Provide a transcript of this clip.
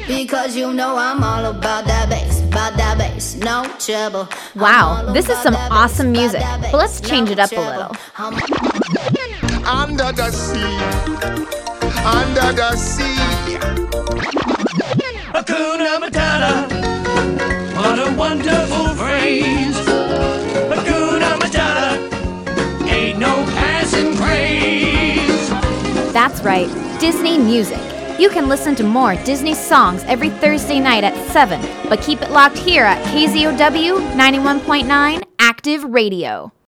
Because you know I'm all about that bass, no trouble. Wow, this is some awesome music, but let's change it up a little. Under the sea, under the sea. Hakuna Matata, what a wonderful phrase. Hakuna Matata, ain't no passing craze. That's right, Disney music. You can listen to more Disney songs every Thursday night at 7, but keep it locked here at KZOW 91.9 Active Radio.